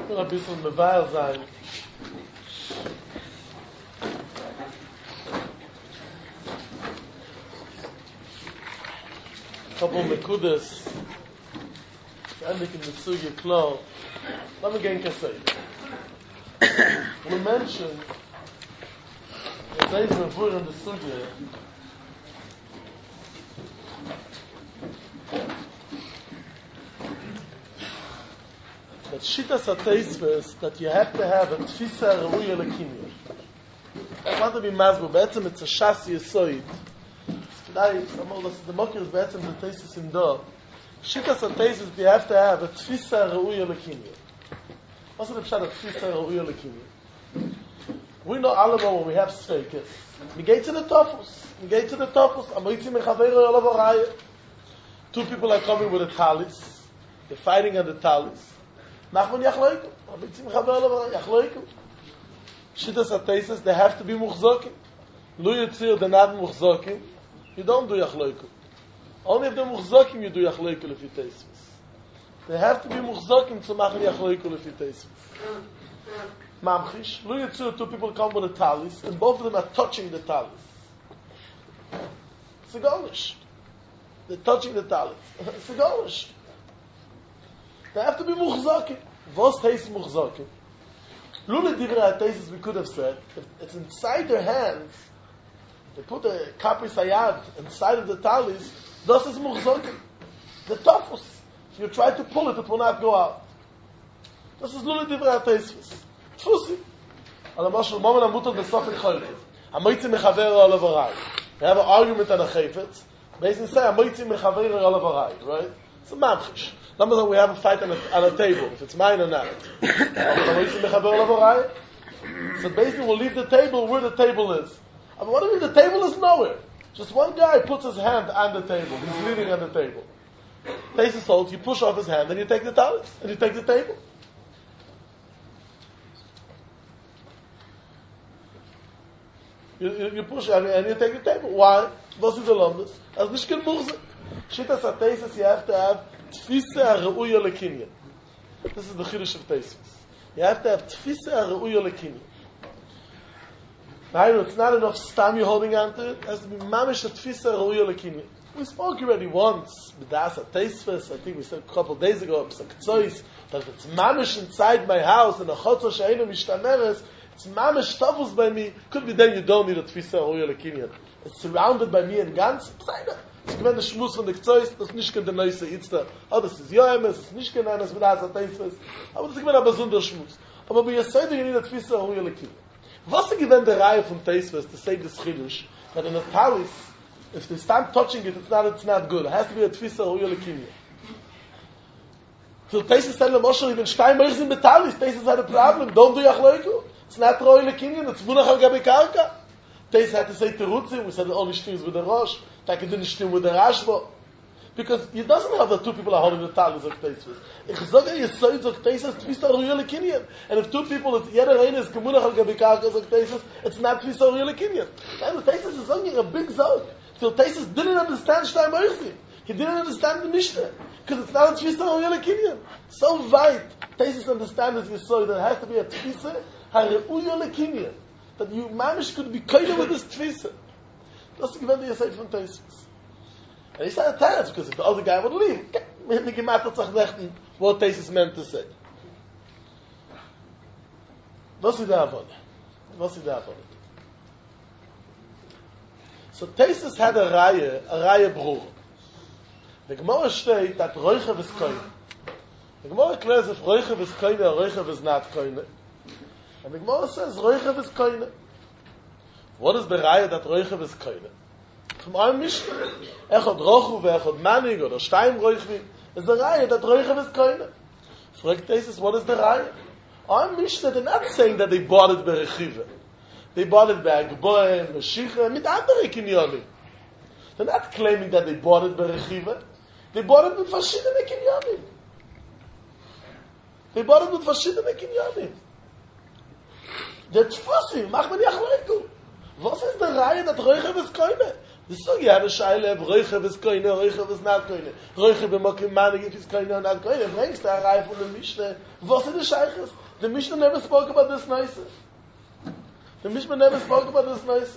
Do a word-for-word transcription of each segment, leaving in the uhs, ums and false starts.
will ein bisschen beweil sein. Couple Mekudas, endlich in der Züge klar. Let me get in say. We mentioned that they were put in the Züge. That Shittas HaTeisves, that you have to have a Tfisa Re'uya L'Kinyan. I want to be Masbo, Be'etzem it's a Shas Yesoid. Today, the Mokir is Be'etzem the Teisus in Do. Shittas HaTeisves, you have to have a Tfisa Re'uya L'Kinyan. What's the Pshat of Tfisa Re'uya L'Kinyan? We know all about when we have Sfeikes. We get to the Tofus. We get to the Tofus. Amoitzi Mechaveiro Yolav Araya. Two people are coming with a talis. They're fighting on the talis. Nachman Yachloiku. Amoitzi Mechaveiro Yolav Araya. Yachloiku. Shittas HaTeisves, they have to be Muchzokim. Lu Yitzir, they're not Muchzokim. You don't do Yachloiku. Only if they're Muchzokim, you do Yachloiku Lefi Teisves. They have to be Muchzokim to machen Yachloiku Lefi Teisves. Mamchish, Lu Yitzir, two people come with a talis, and both of them are touching the talis. It's a golish. They're touching the talis. It's a golish. They have to be Muchzokim. Vos Teis Muchzokim. Lule Divrei HaTeisves, we could have said, if it's inside their hands, they put a kapi sayad inside of the talis, das is muchzokim. The tofus. If you try to pull it, it will not go out. Das is Lule Divrei HaTeisves. Tfusi. Ala mashal momen amutot besofik choylet. Amoitzi mechaver olav arai. We have an argument on a chayfetz. Basically say, Amoitzi mechaver olav arai, right? It's a mamchish. Number one, we have a fight on a, on a table, if it's mine or not. So basically, we'll leave the table where the table is. I mean, what do you mean? The table is nowhere. Just one guy puts his hand on the table. He's leaning on the table. Takes his hold, you push off his hand, and you take the talis, and you take the table. You, you, you push and, and you take the table. Why? Was is the lomdus? As nishkin murzah. Shittas HaTeisves, you have to have Tfisa Re'uya L'Kinyan. This is the Chiddush of Teisves. You have to have Tfisa Re'uya L'Kinyan. Now, it's not enough stam you're holding on to it. It has to be mamish a Tfisa Re'uya L'Kinyan. We spoke already once, B'das HaTeisves, I think we said a couple of days ago, that if it's mamish inside my house, and a chotzo she'enu mishtameres, it's mamish tavus by me, could be then you don't need a Tfisa Re'uya L'Kinyan. It's surrounded by me in ganz, es gewinnt der Schmuss von der Gzeus, das ist nicht kein der Neuse Itzda. Oh, das ist Joemes, das ist nicht kein eines B'das HaTeisves, aber das ist gewinnt ein besonderer Schmuss. Aber bei Yesod, you need a Tfisa Re'uya L'Kinyan. Was ist gewinnt der Reihe von Teisves, to say this Chiddush, that in a talis, if they start touching it, it's not, it's not good. It has to be a Tfisa Re'uya L'Kinyan. So Teisves said, Moshe, even Stein Merz in Betalis, Teisves had a problem, don't do Yachloiku. It's not Re'uya L'Kinyan, it's Munach al-Gabi Karka. Teisves had to say Terutzi, we said it only shtings with the Rosh, like it didn't sting with the Rashba. Because it doesn't have that two people are holding the talis of Teisves. Ich sage, you say it's Teisves, Tfisa Re'uya L'Kinyan. And if two people, it's jeder eine is Gemunach al-Gabi Karka of Teisves, it's not Tfisa Re'uya L'Kinyan. And Teisves is only a big zog. So Teisves didn't understand Shtei Merzi. He didn't understand the Mishnah. Because it's not a Tfisa Re'uya L'Kinyan. So weit, Teisves understand as you saw, that it has to be a Tfisa Re'uya L'Kinyan. That you, mamish, could be kind with this Tfisa. That's the given you say from Teisves. And he said a teretz, because if the other guy would leave, the Gemara tzach lechten, what Teisves meant to say. Was is the Avon? Was is the Avon? So Teisves had a Raya, a Raya Bruch. The Gemara steht that Roichev is koine. The Gemara declares if Roichev is koine or Roichev is not koine. And the Gemara says Roichev is koine. What is the Raya that Roichev is koine? From our Mishnah, Echad Rochu ve'Echad Manig or Shteim Roichvi is the Raya that Roichev is koine. Fragt Teisves, what is the Raya? Our Mishnah, they're not saying that they bought it by Rechiva. They bought it by Agboim, Meshicha, mit andere Kinyonim. They're not claiming that they bought it by Rechiva. They bought it with verschiedene Kinyonim. They bought it with verschiedene Kinyonim. Der Tfusi, mach man Yachloiku. Was ist der Reihe, that Roichev is koine? The sugi have a shaila, roichev is koine, roichev is not koine. Roichev b'mokim manig is koine or not koine. Brings the Arai from the Mishnah. What is the shaykhs? The Mishnah never spoke about this nice. The Mishnah never spoke about this nice.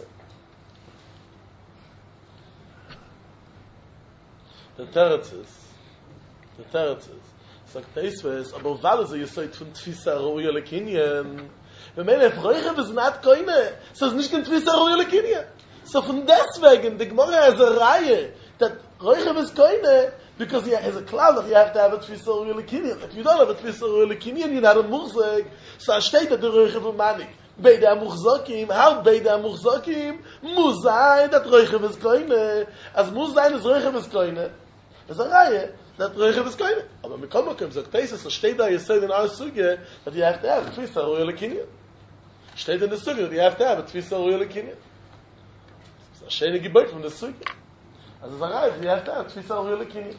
The teretz is, the teretz is, sagt Teisves, aber weil es ihr seid von Tfisa Ruya Lekinien. Wenn man auf Roichev is not koine, so ist nicht kein Tfisa Ruya Lekinien. So von deswegen, the Gemara has a raya that Roichev is koine, because yeah, as a cloud, you have to have a Tfisa Ruya Lekinien. If you don't have a Tfisa Ruya Lekinien, you're not a Murzek. So I state that the Roichev is manik. Beide Amuchzokim, how Beide Amuchzokim? Muzayin, that Roichev is koine. As Muzayin is Roichev is koine. There's a raya that Roichev is koine. Aber mit Komakim, sagt Teisves, so steht da, you say in our sugya, that you have to have a Tfisa Ruya Lekinien. Steht in the sugya that you have to have a Tfisa Ruya Lekinien. A shene gebot from the sugi. As a raya, you have to have Tfisa Ruya Lekinien.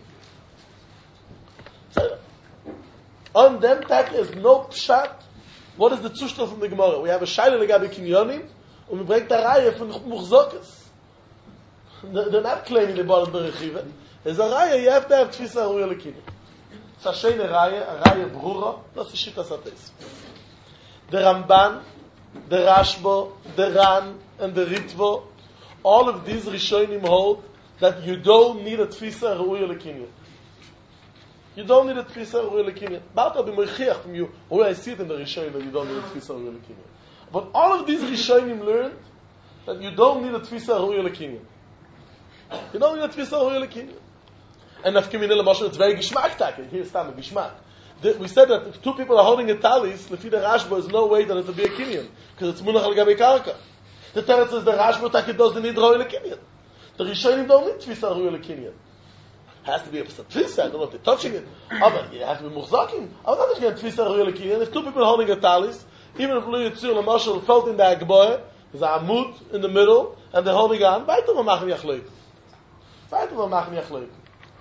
So, on them, that is no pshat. What is the Zustand from the Gemara? We have a shaila legabe kinyonim, and we break the raya from Muchzokes. They're not claiming they bought the Rechiva. As a raya, you have to have Tfisa Ruya Lekinien. It's a shene raya, a raya brura, that's the shita sates. The Ramban, the Rashbo, the Ran, and the Ritvo, all of these Rishonim hold that you don't need a Tfisa Ruya Lekinien. You don't need a Tfisa Ruya Lekinien. But I'll be moichiach from you, or I see it in the Rishonim that you don't need a Tfisa Ruya Lekinien. But all of these Rishonim learned that you don't need a Tfisa Ruya Lekinien. You don't need a Tfisa Ruya Lekinien. And Nafkimine L'Moshe, it's very Gishmak Take. Here's Tam, Gishmak. We said that if two people are holding a talis, Lefi the Rashba, there's no way that it will be a Kinyan, because it's Munach al-Gabi Karka. The Teretz says the Rashba Take doesn't need Ruya Lekinien. The Rishonim don't need Tfisa Ruya Lekinien. Has to be a Tfisa, I don't know if they're touching it. But you have to be Muchzakim. I'm not going to Tfisa Ruya Lekinien. If two people are holding a talis, even if Lu Yitzir L'Moshe felt in the Agboy, there's a Amud in the middle, and they're holding on, weiter wir machen Yachleik. Weiter wir machen Yachleik.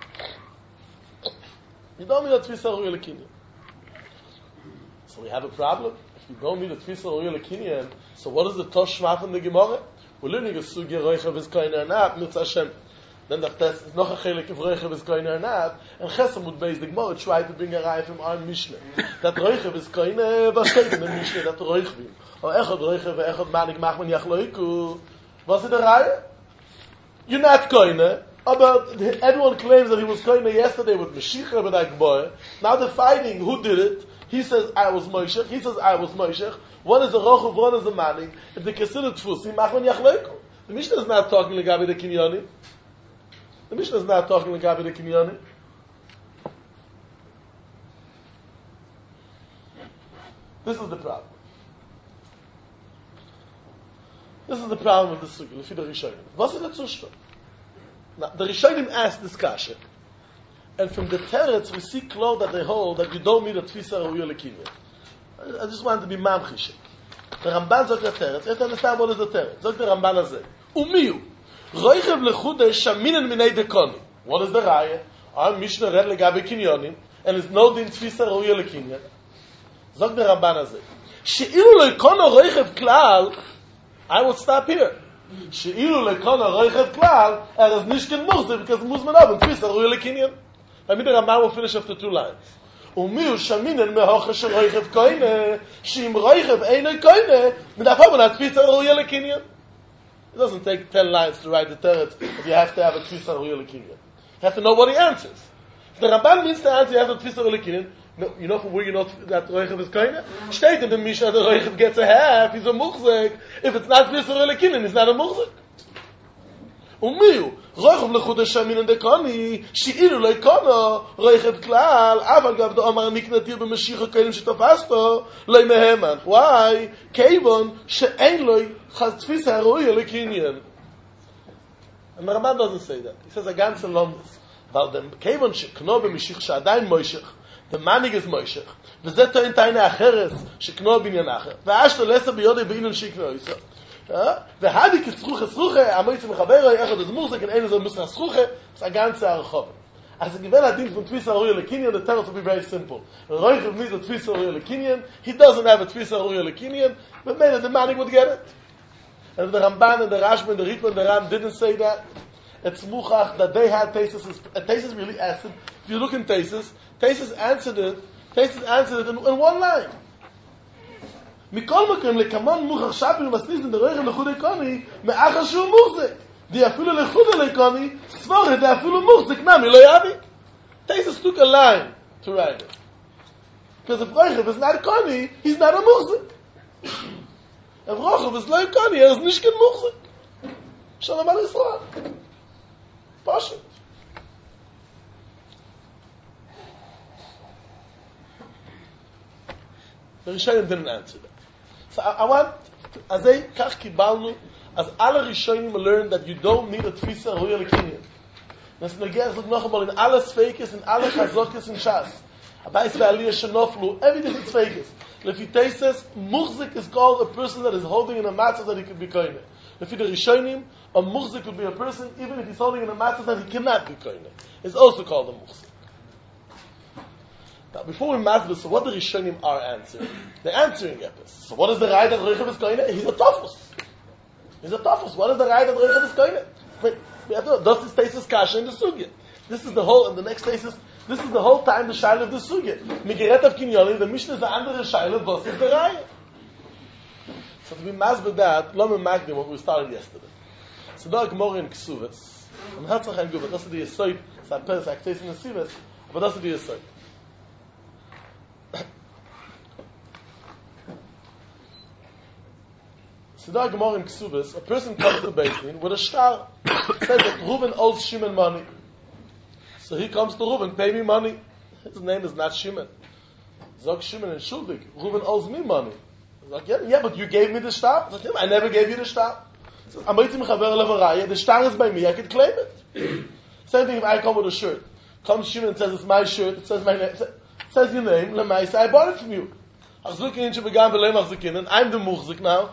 You don't need a Tfisa Ruya Lekinien. So we have a problem. If you don't need a Tfisa Ruya Lekinien, so what is the Toshma from the Gemara? We're learning a Sugi Roichev is koine or not, Mitzvah Hashem. Then the test is noch a chelik if Roichev is koine or not, and Chesam would base the Gemara try to bring a raya from our Mishnah. That Roichev is koine, was steht in the Mishnah that Roichvim. Oh, echad Roichev, echad manik mach man yachloiku. Was it a raya? You're not koine. But everyone claims that he was koine yesterday with Mashiach but Agboy. Now they're fighting who did it. He says I was Moshe. He says I was Moshe. One is a rochuv, one is a manik. If they consider tfusi, machman yachleiku. The Mishnah is not talking legabe the kinyanim. The Mishnah is not talking legabe the kinyanim. This is the problem. This is the problem with the sugi. Lefi the Rishonim. What is the Zustand? Now, the Rishonim asked this kasha, and from the Teretz we see clear that they hold that you don't need a Tfisa Ruya Lekinien. I just want to be mamchishik. The Ramban sagt der Teretz. Let's understand what is the Teretz. Sagt der Ramban azeh. Umiyu. Roichev lechudesh shaminen minei dekoni. What is the raya? Our Mishnah read legabe kinyonim, and it's no din Tfisa Ruya Lekinien. Sagt der Ramban azeh. She'ilu lekono roichev klal, I will stop here. She'ilu lekono roichev klal, er is nishken murzeh, because muss man haben Tfisa Ruya Lekinien. I mean the Ramban will finish after two lines. Umiu shaminen mehocha shel roichev koine, sheim roichev einoi koine, midafam on a Tfisa Ruya Lekinien. It doesn't take ten lines to write the Teretz if you have to have a Tfisa Ruya Lekinien. You have to know what he answers. If the Ramban means to answer, you have a Tfisa Ruya Lekinien. No, you know from where you know that roichev is koine? Steht in the Mishnah that roichev gets a half, he's a muchzek. If it's not Tfisa Ruya Lekinien, he's not a muchzek. Umiu, roichev lechudesh shaminen dekoni, she'ilu leikono, roichev klal, aval gav do amar miknatir b'mashiach koinim shetofasto, loi meheman. Why? Keivon she'ein loi chaz tfisa ruya lekinien. And the Ramban doesn't say that. He says a ganze londes. Weil dem Keivon she'kno b'mashiach she'adayin moishech, the manig is moishech, v'zeh to'in ta'ine acheres she'kno b'inyan acher, v'ashto lesa b'yodei b'inyan she'kno yisrael. והדי כצרוחה צרוחה, המויצים מחברו, אחד אז מורסק, אין איזה מוסר צרוחה, זה הגנצה הרחוב. אז זה גיבל הדין from Tfisa Ruya Lekinien, the Teretz will be very simple. Roichev needs a Tfisa Ruya Lekinien, he doesn't have a Tfisa Ruya Lekinien, but maybe the manik would get it. And the Ramban and the Rashba and the Ritva and the Ram didn't say that. It's muchach that they had Tesis. Tesis really asked it. If you look in Tesis, Tesis answered it. Tesis answered it in, in one line. מכל מקום לקמן מוכח שפיר מסניס in the רויכם לחוד איקוני מאחר שהוא מוחזק. די אפילו לחוד איקוני סבורת די אפילו מוחזק נמי לא יביק. Tesis took a line to write it. Because if Rochav is not a Koni, he's not a Muchzik. If Rochav is not a Koni, he is nicht kein Muchzik. Shalom al Yisrael. Pasha. The Rishonim didn't answer that. So I, I want, as they kach kibalnu, as alle Rishonim learned that you don't need a Tfisa Ruya Lekinyan. Das Negev look noch einmal in alle Sfeikes, in alle Chazokes, in Shas. Abais ve'aliyah shenoflu, everything is Sfeikes. Lefitei says, Muchzik is called a person that is holding in a matzah that he could be koine. Lefi the Rishonim, a Muchzik could be a person, even if he's holding in a matzah that he cannot be koine. It's also called a Muchzik. Now, before we master this, so what the Rishonim are answering? They're answering Epis. So what is the right that Reichav is koine? He's a Tofus. He's a Tofus. What is the right that Reichav is koine? Wait. We have to, does this thesis kasha in the sugya? This is the whole, and the next thesis, this is the whole time the shaila of the sugya. Migeret of Kinyoli, the Mishnah is the andere shaila, was is the raya. So to be masbid that, lo me magdim what we started yesterday. So da Gemara in Ksuvitz, and Herzach ein Gubat, das ist die Yesoid, es hat Peres, ak Teis in the Sivitz, aber das ist die Yesoid. So da Gemara in Ksubis, a person comes to Beit Din with a star, says that Reuben owes Shimon money. So he comes to Reuben, pay me money. His name is not Shimon. Zog Shimon and Shuldig, Reuben owes me money. Like, yeah, yeah, but you gave me the star. Like, yeah, I never gave you the star. So, the star is by me, I can claim it. Same thing if I come with a shirt. Comes Shimon and says, it's my shirt, it says my name, it says your name, Lemaisa, I bought it from you. I'm the Muchzik now.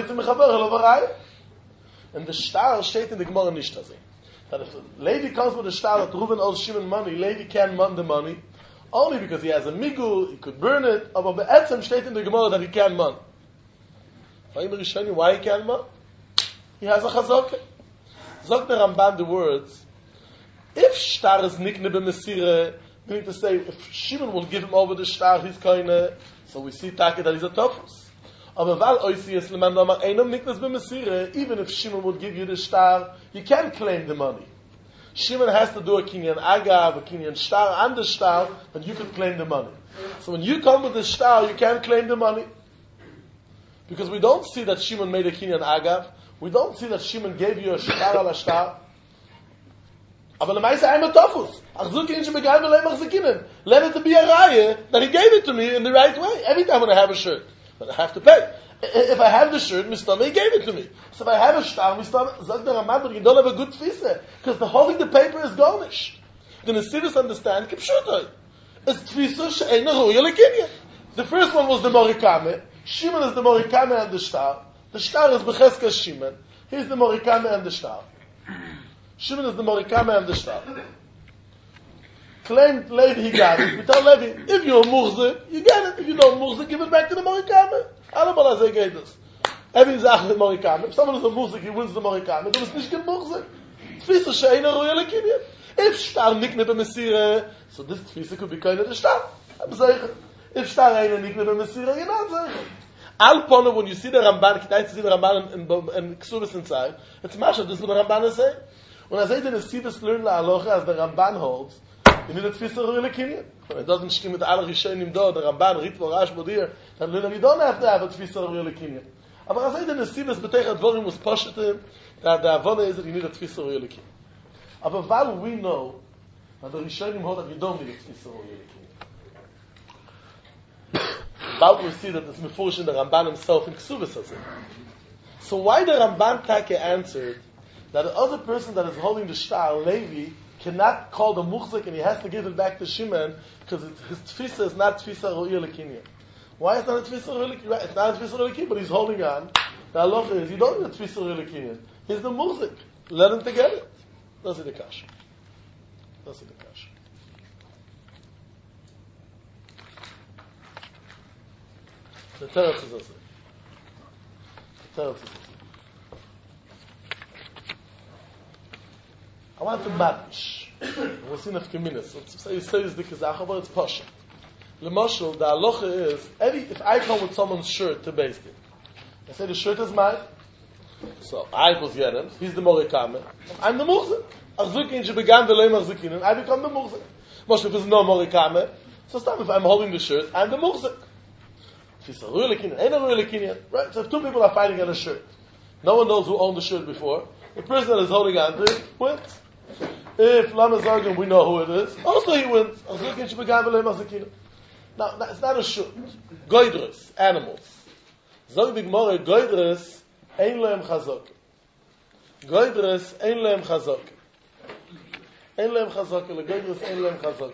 And the star steht in the Gemara nicht as that if Levi comes with a star that Reuben owes Shimon money, Levi can man the money only because he has a migul, he could burn it. Aber be'etzem steht in the Gemara that he can man. Why he can man? He has a chazok. Zog the Ramban the words, if star is nikne b'mesire, meaning to say, if Shimon will give him over the star, he's kind. So we see Taka that he's a Tofus. Aber weil Oisi is leman nomar einam niknas b'mesire, even if Shimon would give you the star, you can't claim the money. Shimon has to do a kinyan agav, a kinyan star, and the star, but you can claim the money. So when you come with the star, you can't claim the money. Because we don't see that Shimon made a kinyan agav. We don't see that Shimon gave you a star ala star. Aber lemaisa I'm a Tofus. Let it be a raya that he gave it to me in the right way. Every time when I have a shirt, but I have to pay. If I have the shirt, Mistama, he gave it to me. So if I have a star, Mistama, Zag the Ramad, but you don't have a good fisa, because the holding the paper is garnished. The Nesivis understand, Kipshutai. It's tfisa she'ena ruya lekinyan. The first one was the Morikame. Shimon is the Morikame and the star. The star is Becheska Shimon. He's the Morikame and the star. Shimon is the Morikame and the star. Claimed Levi, he got it. We tell Levi, if you're a Muchzik, you get it. If you don't Muchzik, give it back to the Morikame. Alabala say gave this. Every Zach is Morikame. If someone is a Muchzik, he wins the Morikame. Then it's nicht Muchzik. Tfisa she'ena ruya lekinyan. If star nikne b'mesire, so this tfisa could be kind of the star. I'm saying, if star eina nikne b'mesire, you're not saying. Al Pono, when you see the Ramban, you see the Ramban in, in, in Ksubis inside, it's Masha, this is what the Ramban is saying. When I say that the Sivas learn la aloha as the Ramban holds, you need a tfisa ruya lekinyan. It doesn't scheme with all Rishonim do, the Ramban, Ritva, Rash, Modir, that you don't have to have a tfisa ruya lekinyan. But I say that the Sivas b'teich advorim was poshetim, that the Avona is that you need a tfisa ruya lekinyan. But while we know that the Rishonim hold that you don't need a tfisa ruya lekinyan. But we see that it's mefurish in the Ramban himself in Ksubis as it. So why the Ramban Take answered that the other person that is holding the star, Levi, cannot call the Muchzik and he has to give it back to Shimon because his tfisa is not tfisa ruya lekinyan. Why is it not a tfisa ruya lekinyan? It's not a tfisa ruya lekinyan, but he's holding on. The halacha is, you don't need a tfisa ruya lekinyan. He's the Muchzik. Let him to get it. That's the kasha. That's the kasha. The teretz is also. The teretz is also. I want to match. We'll see in a few minutes. Let's say you say it's the Kazakh, but it's Pasha. The Mashal, the halacha is, every, if I come with someone's shirt to Beis Din, I say the shirt is mine, so I was Yeren, he's the Morikame, I'm the Muchzik. Achzukin, she began the Leim Achzukin, and I become the Muchzik. Mashal, if there's no Morikame, so stop, if I'm holding the shirt, I'm the Muchzik. If it's a Ruya Lekinian, ain't a Ruya Lekinian, right? So if two people are fighting on a shirt, no one knows who owned the shirt before, the person that is holding on to it wins. If Lama Zargan, we know who it is, also he wins. Achzukin, she began the Leim Achzukin. Now, it's not a shut. Goydres, animals. Zog the Gemara, Goydres, ein lehem chazok. Goydres, ein lehem chazok. Ein lehem chazok. Le Goydres, ein lehem chazok.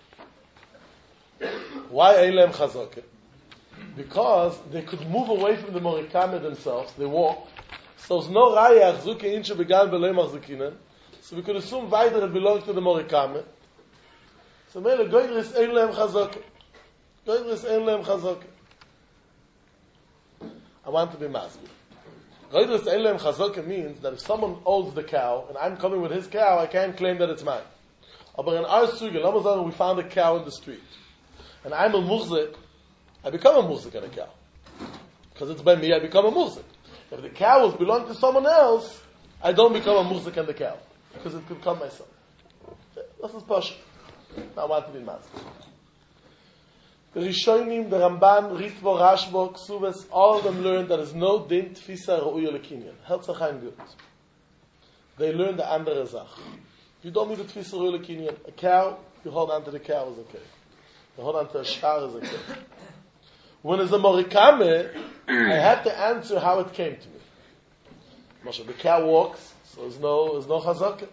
Why ein lehem chazok? Because they could move away from the Morikame themselves. They walk. So it's no raya, Achzuke inche began belehem achzukinen. So we could assume weiter it belongs to the Morikame. So mele Goydres, ein lehem chazok. I want to be masculine. Goydres ein lehem chazok means that if someone owns the cow and I'm coming with his cow, I can't claim that it's mine. But in our sugi, we found a cow in the street, and I'm a muchzik, I become a muchzik on a cow because it's by me. I become a muchzik. If the cow belongs to someone else, I don't become a muchzik on the cow because it could come myself. This is Pasha. I want to be masculine. The Rishonim, the Ramban, Ritvo, Rashbo, Ksubes, all of them learned that there is no din tfisa ra'uya lekinyan. Herzachayim good. They learned the andere Zach. If you don't need the tfisa ra'uya lekinyan, a cow, you hold on to the cow is okay. You hold on to a shar is okay. When it's a morikame, I have to answer how it came to me. Moshe, the cow walks, so there's no, there's no chazaka.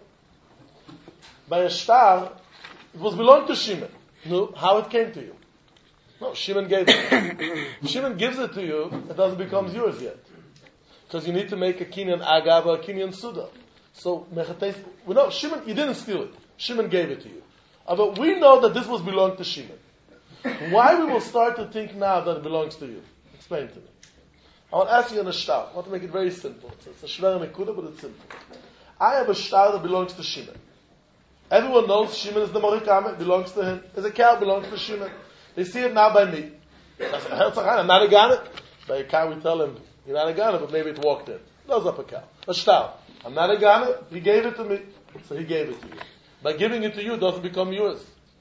By a shtar, it was belonged to Shimon. No, how it came to you. No, Shimon gave it. If Shimon gives it to you, it doesn't become yours yet. Because you need to make a Kinyan Agav or a Kinyan Suda. So, Mechates, well, no, Shimon, you didn't steal it. Shimon gave it to you. Uh, but we know that this was belonged to Shimon. Why we will start to think now that it belongs to you? Explain to me. I want to ask you on a shtar. I want to make it very simple. It's, it's a shver nekuda, but it's simple. I have a shtar that belongs to Shimon. Everyone knows Shimon is the Morikame, it belongs to him. There's a cow, belongs to Shimon. They see it now by me. I'm not a Ghana. By a cow we tell him, you're not a Ghana, but maybe it walked in. Nose up a cow. A shtar. I'm not a Ghana, he gave it to me. So he gave it to you. By giving it to you, it doesn't become yours.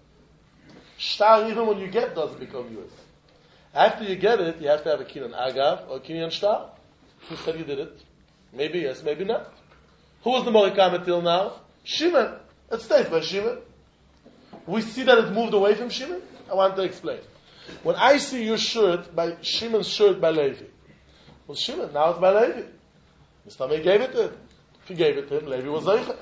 Shtar, even when you get, doesn't become yours. After you get it, you have to have a Kinyan Agav or a Kinyan Shtar. Who said you did it? Maybe yes, maybe not. Who was the Morikame till now? Shimon. It stays by Shimon. We see that it moved away from Shimon. I want to explain. When I see your shirt, by Shimon's shirt by Levi, well, Shimon, now it's by Levi. Mister May gave it to him. If he gave it to him, Levi was Zeicha.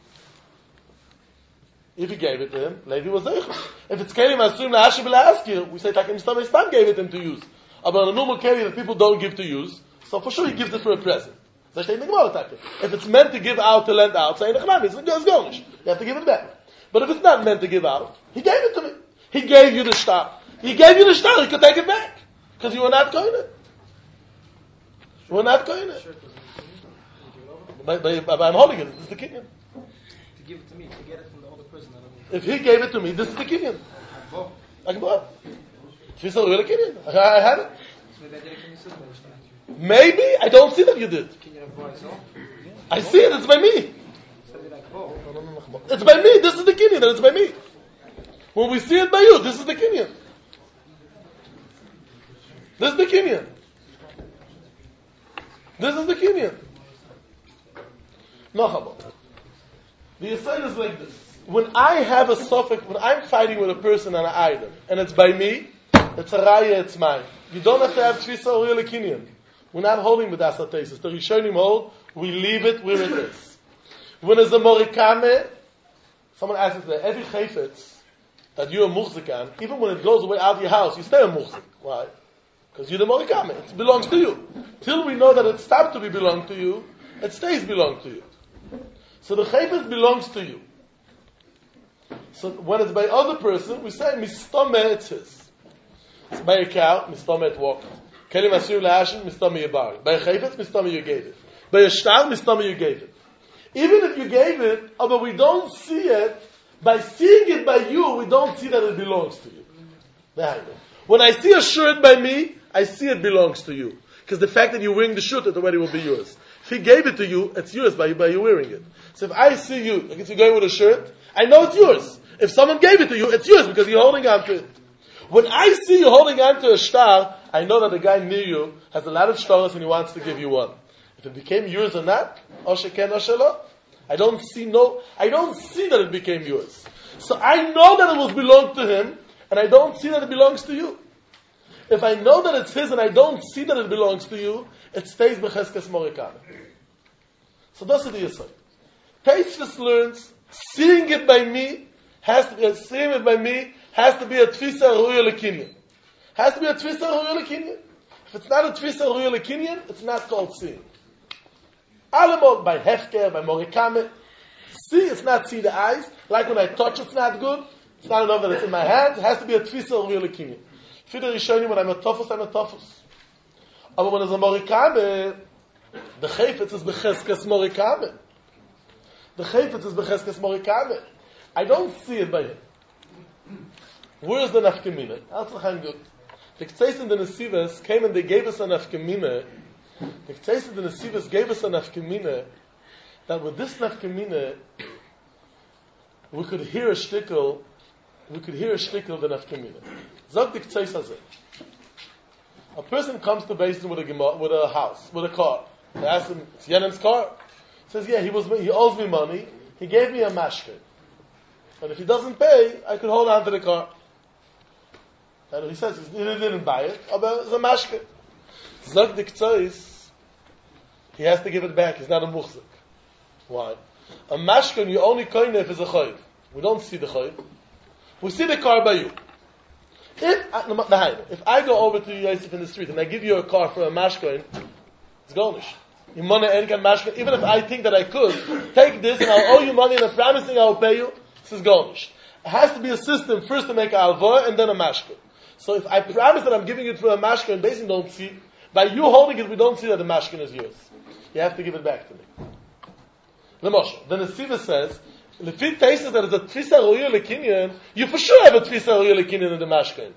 If he gave it to him, Levi was Zeicha. If it's Kelim Asum La'ashim La'askir, we say, Takim Mister May Stam gave it him to use. But on a normal Kelim that people don't give to use, so for sure he gives it for a present. If it's meant to give out, to lend out, say, it's going. You have to give it back. But if it's not meant to give out, he gave it to me. He gave you the shtar. He gave you the shtar. He could take it back because you were not going it. You were not going it. But, but, but I'm holding it. This is the Kinyan. To give it to me, to get it from the older person. If he gave it to me, this is the Kinyan. I can buy. If he's a real Kinyan, I, I had it. Maybe I don't see that you did. I see it. It's by me. It's by me. This is the Kinyan. And it's by me. When we see it by you, this is the Kinyan. This is the Kinyan. This is the Kinyan. No Chabot. The aside is like this. When I have a suffix, when I'm fighting with a person on an item, and it's by me, it's a raya, it's mine. You don't have to have Tfisa or real Kinyan. We're not holding with Asatesis. The Rishonim hold, we leave it where it is. When there's a Morikame, someone asks us, every Chayfetz that you're a Muchzikan, even when it goes away out of your house, you stay a Muchzik. Why? Because you're the Morikame. It belongs to you. Till we know that it stopped to be belong to you, it stays belong to you. So the Chayfetz belongs to you. So when it's by other person, we say, Mistome, it's his. It's by a cow, Mistome, it walked. Kelim Asir La'ashin, Mistome, you borrowed. By a Chayfetz, Mistome, you gave it. By a Shtar, Mistome, you gave it. Even if you gave it, oh, but we don't see it, by seeing it by you, we don't see that it belongs to you. When I see a shirt by me, I see it belongs to you. Because the fact that you're wearing the shirt, it already will be yours. If he gave it to you, it's yours by, by you wearing it. So if I see you, like if you're going with a shirt, I know it's yours. If someone gave it to you, it's yours because you're holding on to it. When I see you holding on to a star, I know that the guy near you has a lot of stars and he wants to give you one. If it became yours or not, Oshe ken Oshe lo, I don't see no, I don't see that it became yours. So I know that it was belonged to him, and I don't see that it belongs to you. If I know that it's his and I don't see that it belongs to you, it stays b'cheskes morikame. So that's the Yisod. Taisvis learns, seeing it by me, has to be, seeing it by me, has to be a tfisa ruya lekinyan. Has to be a tfisa ruya lekinyan. If it's not a tfisa ruya lekinyan, it's not called seeing. Alamol, by hefker, by morikame, see, it's not see the eyes. Like when I touch, it's not good. It's not enough that it's in my hands. It has to be a tfisa ruya lekinyan. For the Rishonim, when I'm a tofus, I'm a tofus. But when it's a morikame, the chayfetz is becheskes morikame. The chayfetz is becheskes morikame. I don't see it by him. Where is the nafkemina? That's not good. The Ktseis in the Nesivas came and they gave us a nafkemina. The Ktseis in the Nesivas gave us a nafkemina that with this nafkemina we could hear a shtickle, we could hear a shtickle of the nafkemina. Zog the Ktseis hazeh. A person comes to Beis Din with a gema, with a house, with a car. They ask him, "It's Yenem's car?" He says, "Yeah, he was. He owes me money. He gave me a mashke. But if he doesn't pay, I could hold on to the car." And he says he didn't buy it, but it's a mashke. Zog the Ktseis, he has to give it back. He's not a muchzik. Why? A mashke, you only coin if it's a choiv. We don't see the choiv. We see the car by you. If, if I go over to Yosef in the street and I give you a car for a mashkoin, it's golnish. You money and can mashkoin. Even if I think that I could, take this and I'll owe you money and I'm promising I'll pay you, this is golnish. It has to be a system first to make a alvor and then a mashkoin. So if I promise that I'm giving it for a mashkoin, basically don't see, by you holding it, we don't see that the mashkoin is yours. You have to give it back to me. Lemoshe, then the Siva says, the fit tases that it's a tfisa ruya lekinyan, you for sure have a tfisa ruya lekinyan in the mashkein.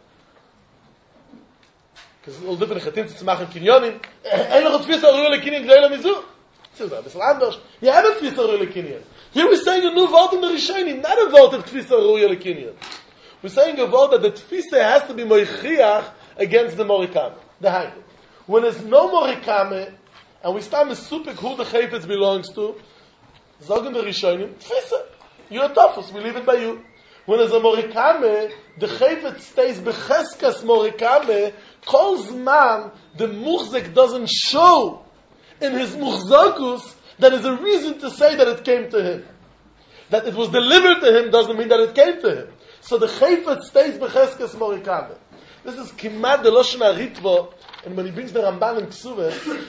Because it's all different chatim to tzmach and kinyonim. Ein noch a tfisa ruya lekinyan g'day lamizu. This is a bit anders. You have a tfisa ruya lekinyan. Here we're saying a new vote in the Rishonim, not a vote of tfisa ruya lekinyan. We're saying a vote that the tfisa has to be moichiach against the morikame. The hanging. When there's no morikame, and we start mesupik who the chayfetz belongs to, Zogen the Rishonim, tfisa. You're a tofus, we leave it by you. When there's a morikame, the chayfetz stays becheskas morikame, kol zman, the muchzik doesn't show in his muchzakus that is a reason to say that it came to him. That it was delivered to him doesn't mean that it came to him. So the chayfetz stays becheskas morikame. This is kimad de loshen haritvo, and when he brings the Ramban in Ksuvah,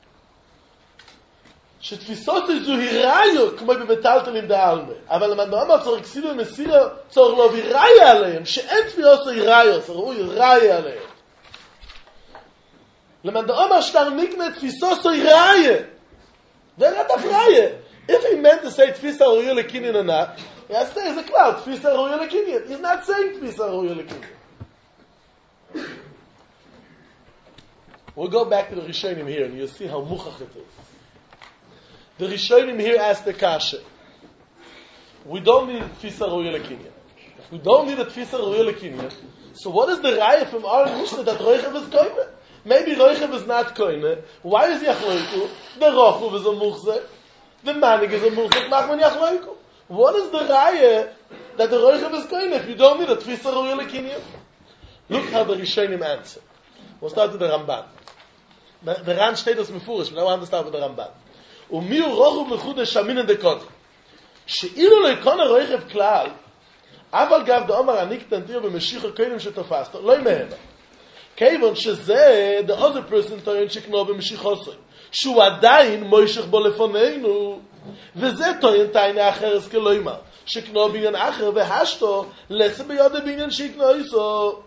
שתפיסות איזו היראיו כמו בבטלטלים דאלמה. אבל למען מה צריך כסידו מסירה צריך לא היראיה עליהם, שאין תפיסות היראיו, צריך היראיה עליהם. למען מה שתר נקנה תפיסות היראיה. They're not afraid. If he meant to say tfisa ruya lekinyan or not, he has to say it's a cloud, tfisa ruya lekinyan. He's not saying tfisa ruya lekinyan. We'll go back to the Rishonim here and you'll see how muchach it is. The Rishonim here ask the kasha. We don't need a tfisa ruya lekinyan. If we don't need a tfisa ruya lekinyan, so what is the raya from our Mishnah that Roichev is koine? Maybe Roichev is not koine. Why is Yachloiku? The Rochuv is a muchzek. The Manig is a muchzek. Machman Yachloiku. What is the raya that the Roichev is koine if you don't need a tfisa ruya lekinyan? Look how the Rishonim answer. We'll start with the Ramban. The, the Ran steht as mefurish, but I want to start with the Ramban. ומיהו רוחב לחודש המינן דקודי. שאילו לא יקון הרוחב כלל, אבל גב דאמר הניק תנתיר במשיך הקודם שתופסתו, לא ימהמה. כיוון שזה, the other person טוען שקנו במשיך עושי, שהוא עדיין מוישך בו לפנינו, וזה טוען טענה אחר אז כלא ימר, שקנו בעניין אחר והשתו, לצה ביודה בעניין שיקנו איסו.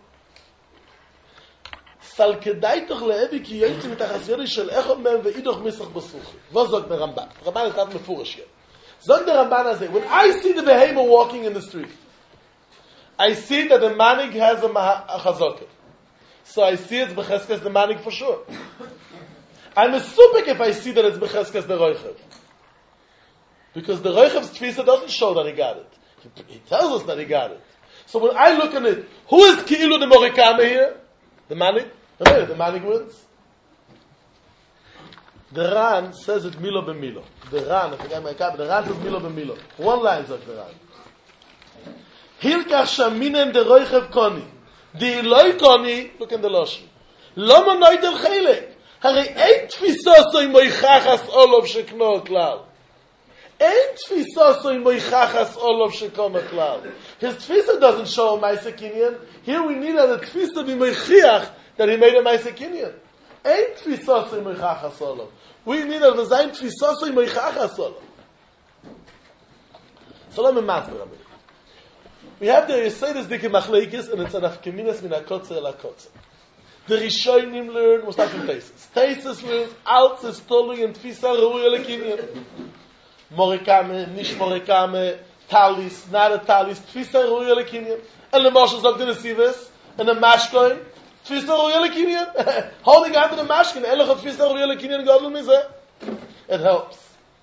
סל כדאי תוך לאבי כי יוצא מתחת ידי של אחד מהם ואידוך מסך בסוכי. וזאת ברמב"ן. רמב"ן כתב מפורש here. Zog the Ramban has it. When I see the behemoth walking in the street, I see that the manig has a, maha, a chazokah. So I see it's becheskes the manig for sure. I'm a supik if I see that it's becheskes the roichev. Because the roichev's tfisa doesn't show that he got it. He, he tells us that he got it. So when I look at it, who is ki'ilu the morikame here? The manig? The, the manig wins. The Ran says it milo b'milo. The Ran, I forget my copy, the Ran says milo b'milo. One line says the Ran. Hilkach shaminen de roichev koni. Di loy koni, look in the Loshen. Loma noidel chelek. Harei ein tfisa so im moichachas olov shekno klal. Ein tfisa so im moichachas olov shekno klal. His tfisa doesn't show a Maaseh Kinyan. Here we need a tfisa to be moichiach that he made a Maaseh Kinyan. Ein tfisa so im moichachas olov. We need a design tfisa so im moichachas olov. Salam and Matzber, Rabbi. We have the Yesodis Dike Machleikis, and it's an Afkeminas min HaKotzer el HaKotzer. The Rishonim learn, what's that from Teisus? Teisus learns, Alt is Tolu and Tfisa Rui Elekinyan. Morikame, Nish Morikame, Talis, not a Talis, Tfisa Rui Elekinyan. And the Moshe sagt in the Sives, and the Mashkoin, Tfisa Rui Elekinyan. Holding on to the Mashkoin, Elech Tfisa Rui Elekinyan, Godel Mizeh. It helps.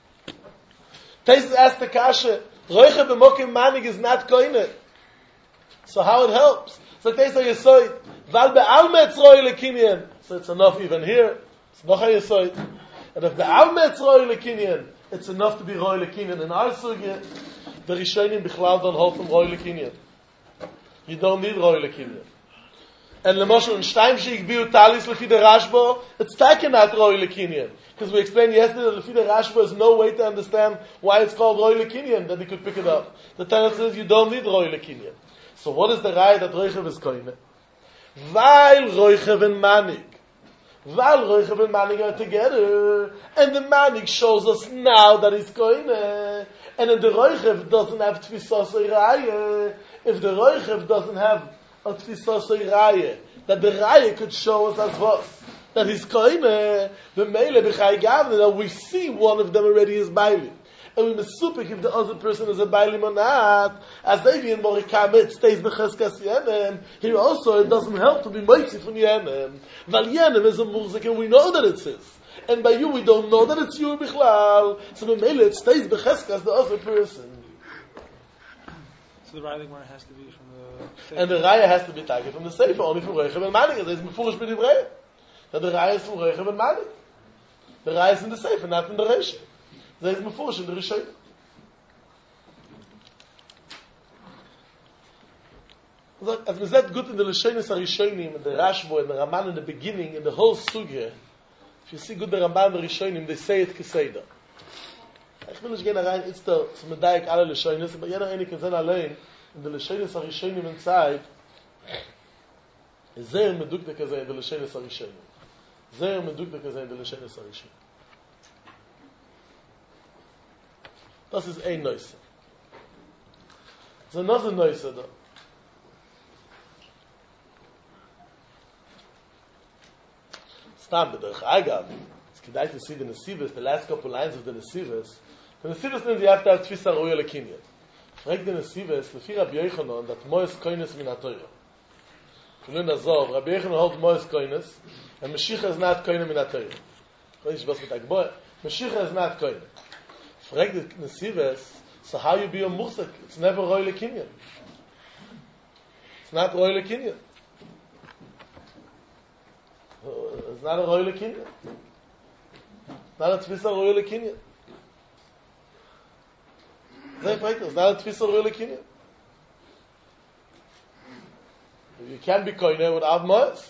Teisus asked the Kasha, Roiche b'mokim manig is not koine. So how it helps? So they say Yesoid, Val be'alme etzroi lekinyan. So it's enough even here. It's noch a Yesoid. And if be'alme etzroi lekinyan, it's enough to be roi lekinyan. In our sugya, the Rishonim bichlal don't hold from roi lekinyan. You don't need roi lekinyan. And Lemoshe in Steimshik biu talis lefi the Rashba, it's taken out roi lekinyan. Because we explained yesterday that lefi the Rashba is no way to understand why it's called roi lekinyan, that he could pick it up. The Tanakh says you don't need roi lekinyan. So what is the raya that roichev is koine? Weil roichev and manig. Weil roichev and manig are together. And the manig shows us now that he's koine. And if the roichev doesn't have tfisas raya, if the roichev doesn't have a tfisas raya, that the raya could show us as what? That he's koine. The meile b'chai gavne, that we see one of them already is bailing. And we mesupik if the other person is a bailim or not. As they in Morikame, it stays b'cheskas yenem. Here also, it doesn't help to be moitzi from yenem. Val yenem is a muzik, and we know that it is. And by you, we don't know that it's you bichlal. So b'meile, it stays b'cheskas the other person. So the writing where it has to be from the Sefer. And the raya has to be taken from the Sefer, only from Roichev and Manik. It's mefurish b'divrei. That the raya is from Roichev and Manik. The raya is in the Sefer, not in the Reisha. There is mefurish in the Rishonim. As we said, good in the Lishonis HaRishonim, in the Rashbo, and the Raman in the beginning, in the whole Sugya, if you see good the Ramban and the Rishonim, they say it Keseda. Ich will nicht gehen rein, it's the, so medayik alle Lishonis, but jeder eine kann allein, in the Lishonis HaRishonim inside, is sehr medukte Keseda in the Lishonis HaRishonim. Sehr medukte Keseda in the Lishonis HaRishonim. Das ist ein Neuse. So noch ein Neuse da. Stam, but der Agav, it's kedai to see the Nesivas, the last couple lines of the Nesivas. The Nesivas means you have to have Tfisa Roya Lekinyan. Frag the Nesivas, lefi Rabbi Yochanan, that Moes Koines min HaTorah. You learn Azov, Rabbi Yochanan holds Moes Koines, and Mashiach is not Koine min HaTorah. Koine was mit Agboy. Mashiach is not Koine. Frag the Nesivas, so how you be a Mursik? It's never Roy Lekinyan. It's not Roy Lekinyan. It's not a Roy Lekinyan. It's not a Tfisa Roy Lekinyan. It's not a Tfisa Roy Lekinyan. You can't be Koine without Moes.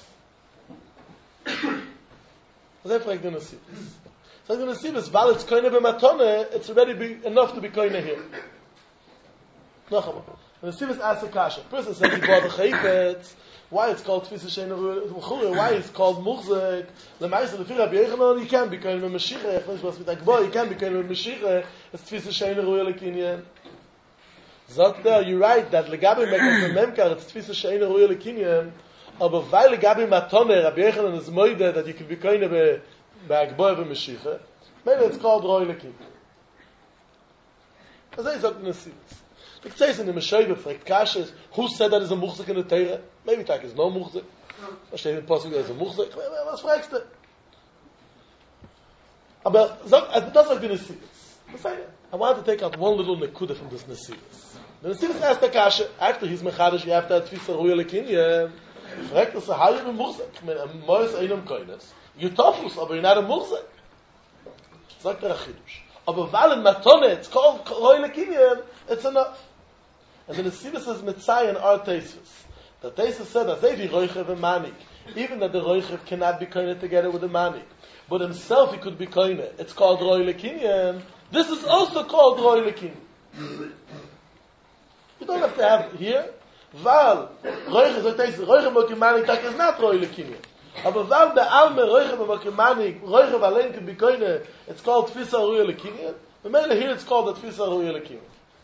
That's frag the Nesivas. So I'm going to see this, while it's koine b'matone, it's already be, enough to be koine here. No, come on. And the Sivas asks a kasha. Person says he bought a chayfetz. Why it's called tfisa shein, why it's called muchzek. The Maisa, the Rabbi Yochanan, you can't be koine b'mashiach. Finish was with Akboy, you can't be koine b'mashiach. It's tfisa shein ruya lekinyan. Zot you're right, that legabi mekos memkar, it's tfisa shein ruya lekinyan. Aber weil legabi matone, Rabbi Yochanan is moide, that you can be koine b'mashiach. B'Agboy b'mashiach. Maybe it's called Roy Lekinyan. As I said in the series. It says in the Meshaybe, fragt Kashes, who said that is a muhzik in the Teire? Maybe that is no muhzik. Was steht in Posuk, that is a muhzik. Was fragst du? Aber das sagt die Nesiris. I want to take out one little nekuda from this Nesiris. The Nesiris asked the Kashe, after he's mechadish, you have to have tfisa ruya lekinyan. Fragt er, how you muhzik? I mean, a mois einem koines. You tofus, aber you're not a muhzik. Sagt er a chidush. Aber weil in Matone, it's called ruya lekinyan, it's enough. And the Nesiris says, Mitzay and our Tesis. The Tesis said that they be roichev and manik. Even that the roichev cannot be koine together with the manik. But himself he could be koine. It's called Roy Lekinyan. This is also called Roy Lekinyan. You don't have to have here. Val, Roy Mokimanik is not Roy Lekinyan. But Val the Alme Roy Mokimanik, Roy Valen can be koine. It's called Tfisa Roy Lekinyan. The main here it's called the Tfisa Roy Lekinyan.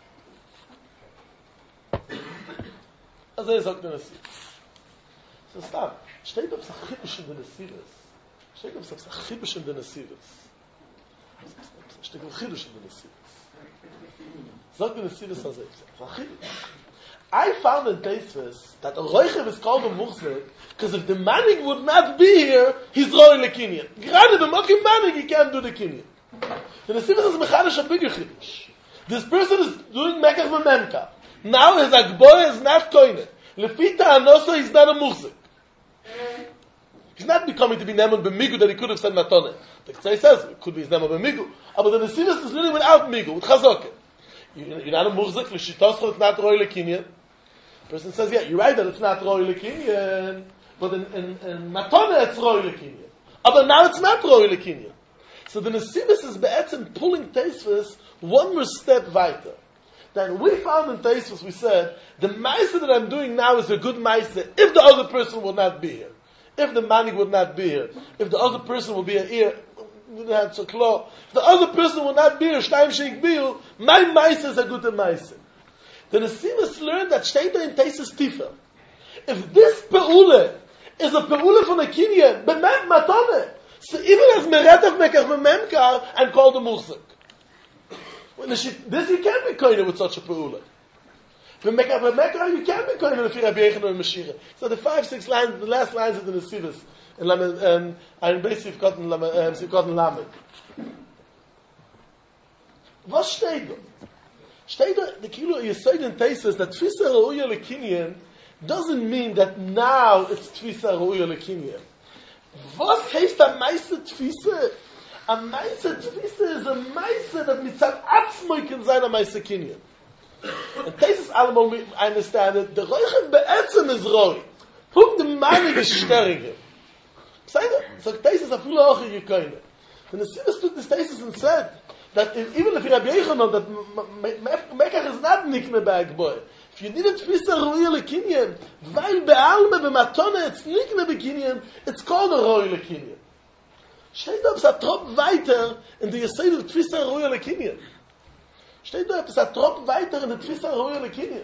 As I said, so stop. Steht auf Sachibisch in den Nesiris. Steht auf Sachibisch in den Nesiris. Steht auf Sachibisch in den Nesiris. Sagt den Nesiris als Sachibisch. I found in Teisves that a Roichev is called a Muchzik because if the Manik would not be here, he's Roy Lekinyan. Gerade the Mokim Manik, he can't do the Kinyan. The Nesiris is Mechadish a bigger Chidish. This person is doing Mekach Mememka. Now his Agboy is not koine. Lefita Anoso is not a muhzik. He's not becoming to be Neman b'migu that he could have said Matone. The Tzai says it could be his Neman b'migu. But the Nesiris is living without migu, with chazoke. You're not a muhzik, l'shitoscho it's not Roy Lekinyan. The person says, yeah, you're right that it's not Roy Lekinyan, but in, in, in Matone it's Roy Lekinyan. But now it's not Roy Lekinyan. So the Nesiris is be'etzim pulling Teisves one more step weiter. Then we found in Teisvus, we said, the Maisa that I'm doing now is a good Maisa if the other person will not be here. If the Manik would not be here. If the other person will be here, if the other person will not be here, Shtaim Sheik Biu, my Maisa is a good Maisa. The Nesiris learned that Shteita in Teisvus Tifel. If this Pe'ule is a Pe'ule from a Kinyan, B'mem Matone, so even as Meretach Mekach Mememkar, I'm called a Muhzik. This you can't be koine with such a peula. For Mekah, for Mekah, you can't be koine with Rabbi Yechon and Meshira. So the five, six lines, the last lines of the Nesiris, in Lamed, um, I'm basically cotton Lamed, um, cotton Lamed. What steht da? Steht da, the Kilo Yesod in Teisves that Tfisa Ra'uya Lekinyan doesn't mean that now it's Tfisa Ra'uya Lekinyan. Was heißt da meiste Tfisa? A Maisa Tfisa is a Maisa that mitzad atzmoi can sein a Maisa Kinyan. And Teisves Alamol, I understand it, the Roichev be'etzem is Roi. Who the Manik is stirring him? Say that. So Teisves afilu ochi yukoine. And the Nesiris took this Teisves and said that if, even if you Rabbi Yechanan, that Mekach is not nikne be'agboy. If you need a Tfisa Roi Lekinyan, weil be'alme be'matone it's nikne be'kinyan, it's called a Roi Lekinyan. Steht da, es hat trop weiter in der Yesod of Tfisa Ra'uya Lekinyan. Steht da, es hat trop weiter in der Tfisa Ra'uya Lekinyan.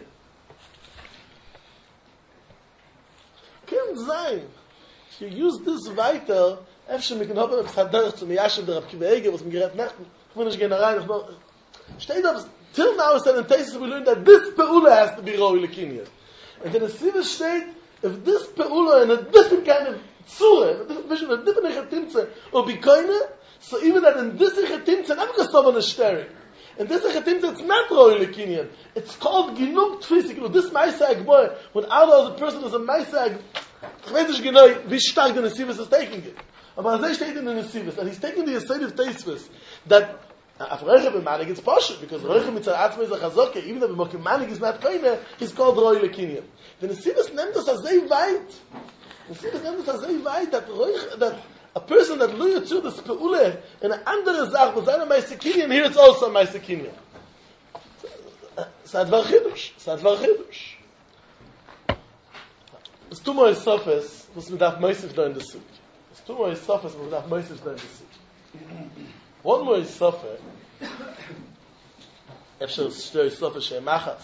Kann sein, if you use this weiter, efshe mi knoppen, es hat derch zu miyashev der Rabkiva Ege, was mi gerät nechten, ich will nicht gehen rein, ich noch... Steht da, till now is that in Teisves we learned that this Pe'ula has to be Ra'uya Lekinyan. And then the Nesiris steht, if this Pe'ula in a different kind of Zure, a different vision, a different Echetimtze, or be koine, so even that in this Echetimtze, not because someone is staring, in this Echetimtze, it's not Roy Lekinyan. It's called Ginuk Tfisik, this Maisa Agboy, when out of the person is a Maisa Agboy, ich weiß nicht genau, wie stark der Nesiris is taking it. Aber as steht in the Nesiris, and he's taking the Yesod of Teisves, that, af Roichev Manik is Poshet, because Roichev Mitzad Atzmei is a Chazoke, even if Mokim Manik is not koine, he's called Roy Lekinyan. The Nesiris nehmt us as they weit, the Nesiris nehmt us as they weit, that, that a person that lo yotzu this peule in an andere Sach, with seiner Meise Kinyan, here it's also Meise Kinyan. Es hat war Chidush, es hat war Chidush. Es tu mo Sofes, was man darf Meisef da in der Suk. Es tu mo Sofes, was man darf Meisef da in der Suk. One more Sofe, Efshel Shtoi Sofe Shemachas.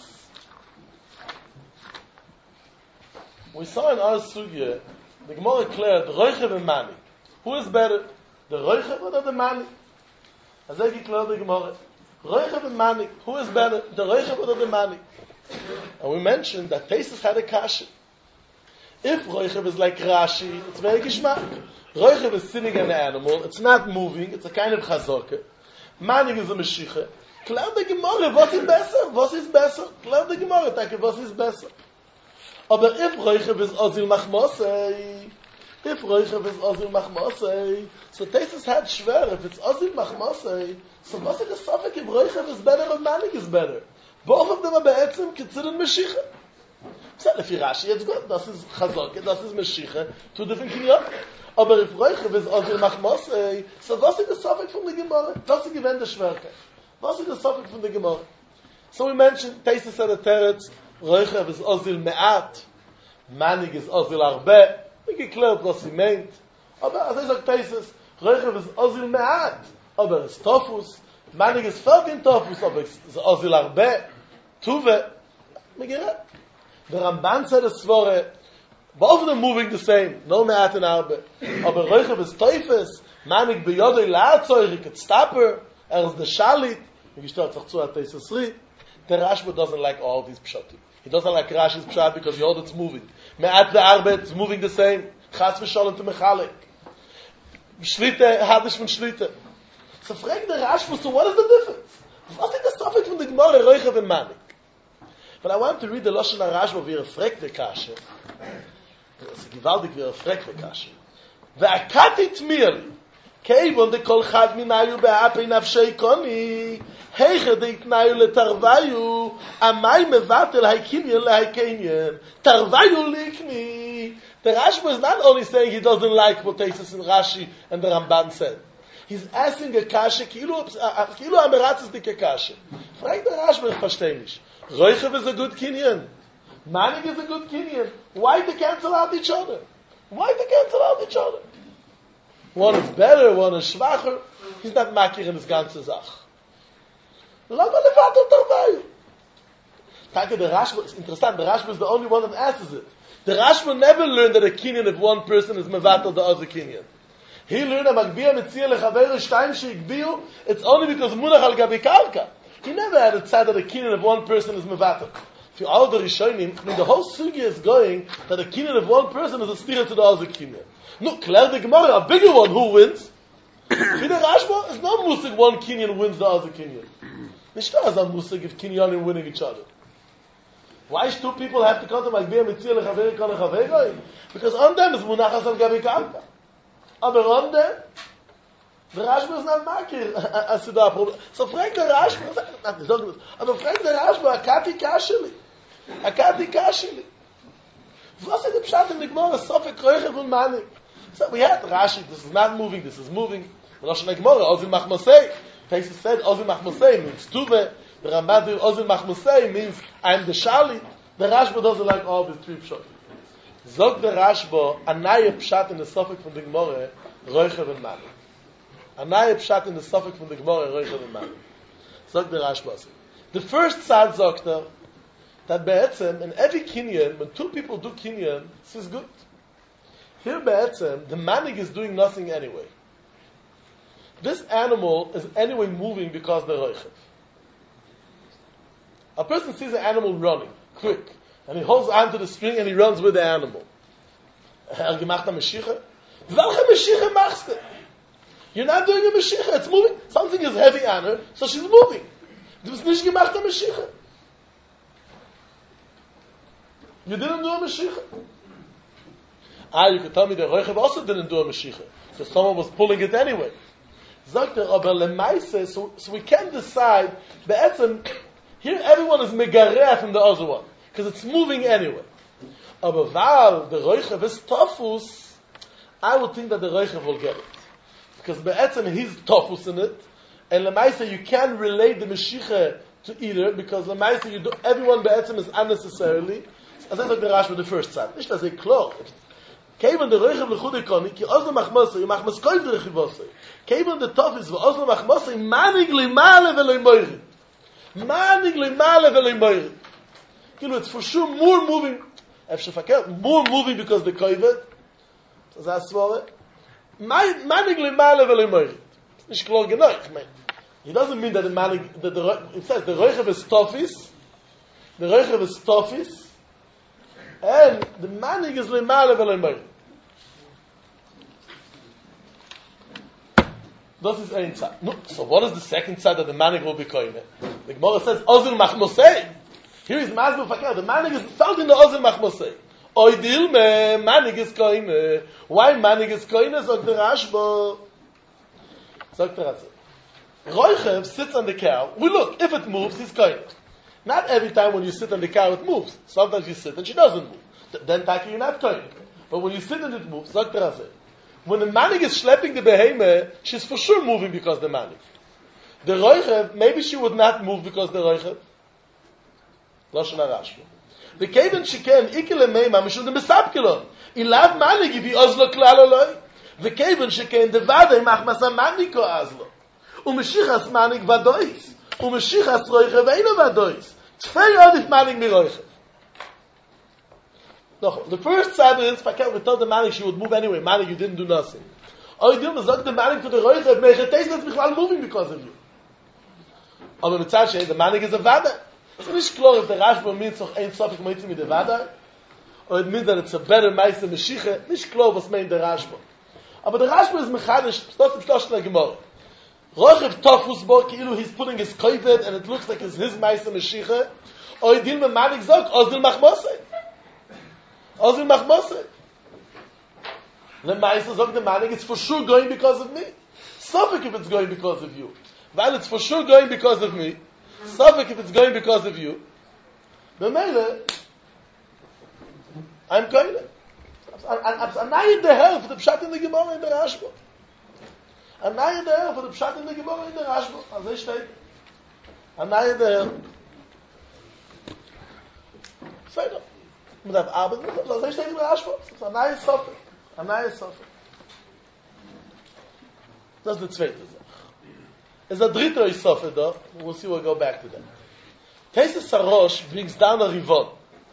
We saw in our Sugya, the Gemara declared, the Roichev and Mani. Who is better, the Roichev or the Mani? As I declared the Gemara. Roichev and Manik, who is better, the Roichev or the Manik? And we mentioned that Tesis had a kasha. If Roichev is like Rashi, it's very Gishmak. Roichev is sitting an animal, it's not moving, it's a kind of Chazoke. Manik is a Meshicha. Klar de Gemara, was ist besser? Was ist besser? Klar de Gemara, take, was ist besser? Aber if Roichev is Ozil Machmosei, if Roichev is Ozil Machmosei, so Tesis had schwer, if it's Ozil Machmosei, so was is the suffix if Roichev is better or Manik is better? Both of them are be'etzim considered Meshicha. So, if Rashi, it's good. Das ist Chazok, das ist Meshicha, two different kinyan. Aber if Roichev is Ozil Machmosei, so was is the suffix from the Gemara? Das ist gewähnt der Schwerke. Was is the suffix from the Gemara? So we mentioned, Tesis said a teretz, Roichev is Ozil Me'at, Manik is Ozil Arbe. We geklärt, was he meant. Aber, as I said, Tesis, Roichev is Ozil Me'at, aber it's Tofus, Manik is fucking Tofus, aber it's Ozil Arbe, Tuve. Megirah. The Ramban said a svore, both of them moving the same, no Me'at and Arbe. Aber Roichev is Teufes, Manik beyodoi la'atzoir, he could stop her, er is the Shalit, he gestört sich zu at Tesis Ri. The Rashba doesn't like all these pshatim. He doesn't like Rashi's pshat because he it's moving. Me'at the Arbe, it's moving the same. Chas v'sholem to Mechalek. Shlite, hadish von Shlite. So frag the Rashba, so what is the difference? What is the suffix from the Gemara, Roichev and Manik? But I want to read the Lashon HaRashba, wie er fragt the Kashe. Es ist gewaltig, wie er fragt the Kashe. Ve'akatit mir, keivon de kol chad minayu be'apei nafshei koni, heiche de itnayu letarvayu, amai mevatel haikinyen lehaikinyen, tarvayu likni. The Rashba is not only saying he doesn't like what Tesis and Rashi and the Ramban said. He's asking a kashe, kilu ameratz is dike kashe. Frag the Rashba, ich verstehe nicht. Roichev is a good kinyan. Manik is a good kinyan. Why they cancel out each other? Why they cancel out each other? One is better, one is schwacher. He's not makir in his ganze Sach. Lama levato tarvayu. Take the Rashba, it's interesting, the Rashba is the only one that answers it. The Rashba never learned that a kinyan if one person is mevato the other kinyan. He learned that Magbiya Mitzir lechaveru shtayim sheikbiu, it's only because munach al gabi karka. He never had a tzad that a kinyan of one person is mevato. If you all the Rishonim, I mean the whole sugya is going that a kinyan of one person is a stira to the other kinyan. No, clear the Gemara, a bigger one, who wins? In the Rashba, it's not musig one kinyan wins the other kinyan. Nishta is a musig if kinyanim winning each other. Why should two people have to come to Magbiya Mitzir lechaveru kol lechaveru? Because on them is munachas al gabi karka. Aber on them, the Rashba is not makir as to the problem. So frag the Rashba, aber frag the Rashba, akati kashili. Akati kashili. Was is the pshat in the Gemara? Sofek Roichev and Manik. So we had Rashi, this is not moving, this is moving. The Lashon Gemara, Ozil Machmosei. Tesis said, Ozil Machmosei means Tuve. The Ramad, Ozil Machmosei means I'm the Shali. The Rashba doesn't like all these three pshat. Zog the Rashba, anaya pshat in the Sofek from the Gemara, Roichev and Manik. Anaya pshat in the Sofek from the Gemara, Roichev and Manik. Zog the Rashba. The first side zogta, that be'etzem, in every kinyan, when two people do kinyan, this is good. Here be'etzem, the manik is doing nothing anyway. This animal is anyway moving because the roichev. A person sees an animal running, quick, and he holds on to the string and he runs with the animal. Er gemacht a meshicha? Welche meshicha machst du? You're not doing a meshicha, it's moving. Something is heavy on her, so she's moving. Du bist nicht gemacht a meshicha. You didn't do a Mashiach. Ah, you could tell me the Roichev also didn't do a Mashiach. So someone was pulling it anyway. Sagt er, aber lemaise, so, so we can decide, be'etzem, here everyone is megareah from the other one. Because it's moving anyway. Aber while the Roichev is tofus, I would think that the Roichev will get it. Because be'etzem, he's tofus in it. And lemaise, you can't relate the Mashiach to either, because lemaise, you do, everyone be'etzem is unnecessarily. As I said the Rashba the first time. Nicht as a klar. Kevin the Roichev lechudei koni, ki ozlo machmosei, machmos kol the rechivosei. Kevin the tofis, ozlo machmosei, manig limale veloi moirid. Manig limale veloi moirid. Kilo, it's for sure more moving, efshe fakir, more moving because the koivet. So that's what it. Manig limale veloi moirid. Nicht klar genoeg, man. It doesn't mean that the manig, that the, it says the roichev is tofis, the roichev is tofis, and the manig is lemale v'lemayim. This is ein side. No, so what is the second side that the manig will be koine? The Gemara says, Ozil machmosei. Here is Mazbul Fakir. The manig is felt in the Ozil machmosei. Oidil me, manig is koine. Why manig is koine? Sagt der Rashba. Sagt der Rashba. Roichev sits on the cow. We look, if it moves, he's koine. Not every time when you sit on the cow, it moves. Sometimes you sit and she doesn't move. Then taki, you're not koine. But when you sit and it moves, sagt der Rashba. When the manig is schlepping the behemah, she's for sure moving because the manig. The roichev, maybe she would not move because the roichev. Lashon HaRashba. The kaven sheken ikele meima mishum the mesapkelon. Ilav manig if he ozlo klal oloi. The kaven sheken the vade machmasa manig ko azlo. Umeshichas manig vadois. Umeshichas roichev eino vadois. Tfei odif manig mi roichev. No, the first side is, Fakir, we told the manik she would move anyway. Manik, you didn't do nothing. Oh, you didn't say the manik to the roichev, mechetes that's bichlal moving because of you. Aber mit Tzad the manik is a vada. So nicht klar if the Rashba means noch ein Sofik moitzi mit the vada, or it means that it's a better meister Meshiche, nicht klar was meint der Rashba. Aber der Rashba is mechanisch, stos im Schloss der Gemara. Roichev tofus bo, ki'ilu he's putting his koivet, and it looks like it's his meister Meshiche, or you didn't manik zog, ozdil machmosei. Ozil machmosei. The Maisa Zog the manik, it's for sure going because of me. Suffolk if it's going because of you. While it's for sure going because of me, Suffolk if it's going because of you, the Mele, I'm going to. I'm not in the hell for the Pshat in the Gemara in the Rashba. I'm not in the hell for the Pshat in the Gemara in the Rashba. As I state. I'm not in the hell. Say that. Mit der Arbeit, das ist nicht mehr Aschwurz. Das ist ein neues Soffer. Ein neues Soffer. Das ist die zweite Sache. Es ist der dritte Soffer da. We'll see, we'll go back to that. Tesis Sarosh brings down a Rivon.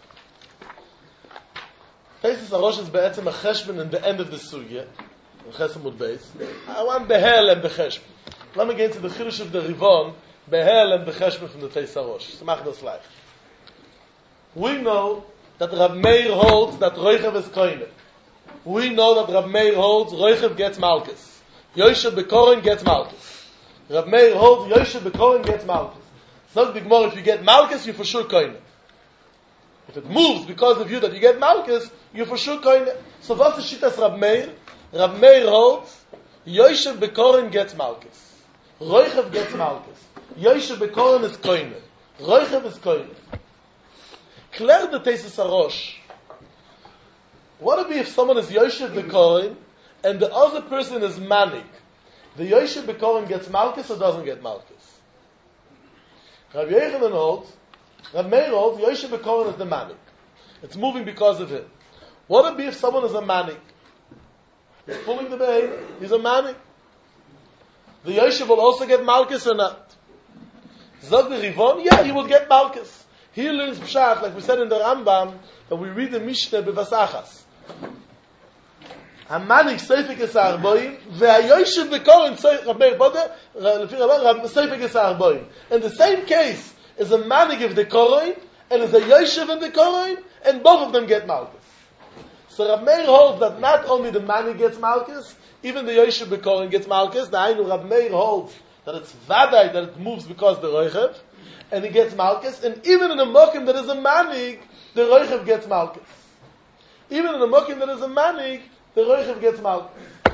Tesis Sarosh is be'etzem a cheshbon in the end of the sugya. In Chesed Beis. I want behel and becheshbon. Let me get into the Chidush of the Rivon. Behel and becheshbon from the Tesis Sarosh. So mach das live. We know that Rav Meir holds that Roichev is koine. We know that Rav Meir holds Roichev gets Malkus. Yoshe Bekorin gets Malkus. Rav Meir holds Yoshe Bekorin gets Malkus. So the Gemara, if you get Malkus, you're for sure koine. If it moves because of you that you get Malkus, you're for sure koine. So what's the Shittas Rav Meir? Rav Meir holds Yoshe Bekorin gets Malkus. Roichev gets Malkus. Yoshe Bekorin is koine. Roichev is koine. Clear the Tesis Arosh. What would be if someone is Yoshev Bekorin and the other person is Manik? The Yoshev Bekorin gets Malkus or doesn't get Malkus? Rav Yechanan holds, Rav Meir holds, Yoshev Bekorin is the Manik. It's moving because of him. What would be if someone is a Manik? He's pulling the behavior. He's a Manik. The Yoshev will also get Malkus or not? Zog the Rivon? Yeah, he will get Malkus. He learns Pshat, like we said in the Rambam, that we read the Mishnah b'vasachas. Hamanik seifik es ha'arboim, ve'hayoyshev bekorin seifik es ha'arboim. In the same case, is a manik of the korin, and is a yoshev in the korin, and both of them get malchus. So Rav Meir holds that not only the manik gets malchus, even the yoshev bekorin gets malchus. The Ainu Rav Meir holds that it's vaday, that it moves because the roichev, and he gets malchus, and even in a mokim that is a manik, the roichev gets malchus. Even in a mokim that is a manik, the roichev gets malchus.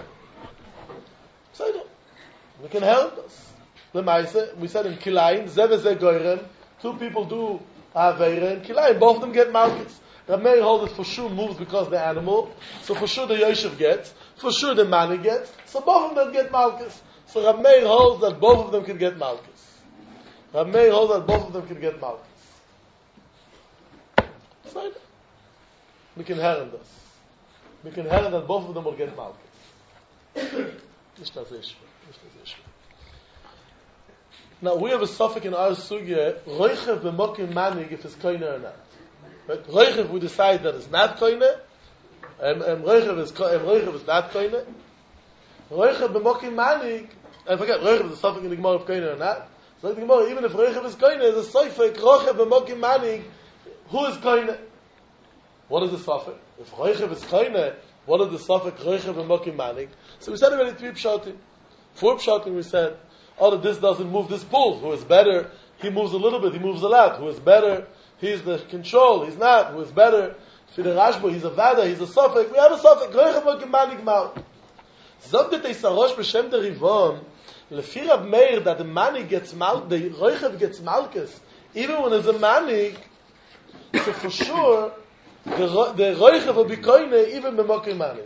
So we can help us. Lemaise, we said in Kilayim, Zev Zeh Goyrem, two people do Aveira in Kilayim, both of them get malchus. Rav Meir holds it for sure moves because the animal, so for sure the Yoshev gets, for sure the manik gets, so both of them get malchus. So Rav Meir holds that both of them can get malchus. Rav Meir holds that both of them can get malchus. So we can hear this. We can hear that both of them will get malchus. Nicht das ist. Now we have a suffix in our sugya, roichev b'mokim manig if it's koine or not. Right? Roichev we decide that it's not koine, and um, roichev is um, roichev is not koine. Roichev b'mokim manig I forget, Roichev is a suffix in the Gemara of Koine or not. So like the Gemara, even if Roichev is Koine, is a suffix, Rochev b'mokim manig, who is Koine? What is the suffix? If Roichev is Koine, what is the suffix, Roichev b'mokim manig? So we said already three pshatim. Four pshatim we said, oh, that this doesn't move this pull. Who is better? He moves a little bit, he moves a lot. Who is better? He's the control, he's not. Who is better? For the Rashba, he's a vada, he's a suffix. We have a suffix, Roichev b'mokim manig mal. Zog the Teisarosh b'shem the Rivon, Lefi Rab Meir, that the manig gets mal, the Roichev gets malchus, even when there's a manig, so for sure, the, the Roichev will be koine, even b'mokim manig.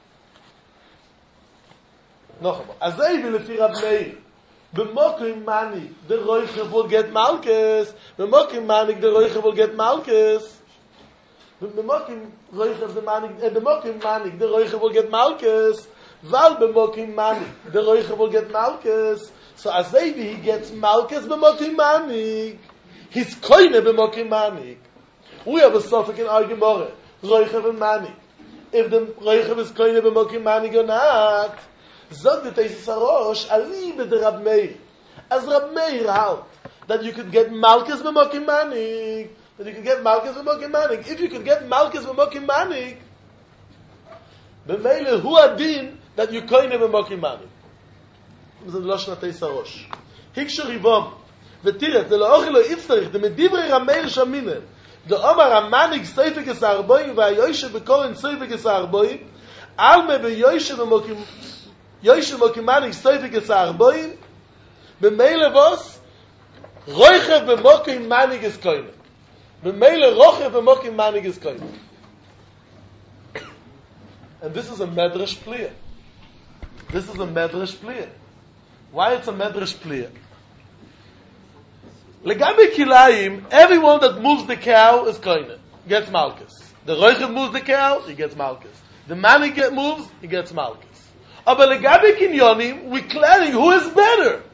Noch einmal. Azay bi Lefi Rab Meir, b'mokim manig, the Roichev will get malchus, b'mokim manig, the Roichev will get malchus. B'mokim Roichev, the manig, b'mokim manig, the Roichev will get malchus. Val b'mokim manig, the Roichev will get malchus. So Azevi, he gets malchus b'mokim manig. He's koine b'mokim manig. We have a suffix in our Gemara, Roichev and manig. If the Roichev is koine b'mokim manig or not, Zog the Teisus Harosh, Ali b'de Rab Meir. As Rab Meir held, that you could get malchus b'mokim manig. That you could get malchus b'mokim manig. If you could get malchus b'mokim manig, b'meile hu adin, that you koine b'mokim manig. This is the Lashon HaTeis HaRosh. Hiksher Rivom, v'tiret, the la'ochi lo itztarich, the medivrei Rameir Shaminen, the Omar HaManig Seifek es Arboim, v'ayoyshe b'koren Seifek es Arboim, alme b'yoyshe b'mokim, yoyshe b'mokim manig Seifek es Arboim, b'meile vos, roichev b'mokim manig is koine. B'meile rochev b'mokim manig is koine. And this is a medrash pliya. This is a medrash pliya. Why it's a medrash pliya? Legabe kilayim, everyone that moves the cow is koine, gets malchus. The roichev moves the cow, he gets malchus. The man he get moves, he gets malchus. Aber legabe kinyonim, we're declaring who is better.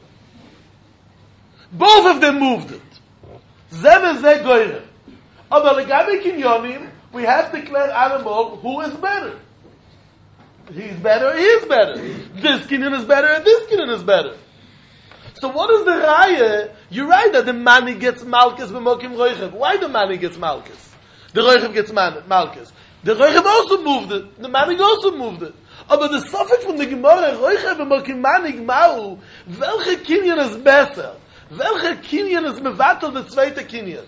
Both of them moved it. Zeh v'zeh goyre. Aber legabe kinyonim, we have to declare animal who is better. He's better, he is better. This kinyan is better, and this kinyan is better. So what is the raya? You're right that the mani gets malchus b'mokim roichev. Why the mani gets malchus? The roichev gets man, malchus. The roichev also moved it. The mani also moved it. Oh, but the suffix from the Gemara, roichev b'mokim manig mau, welche kinyan is besser? Welche kinyan is mevatel the zweite kinyan?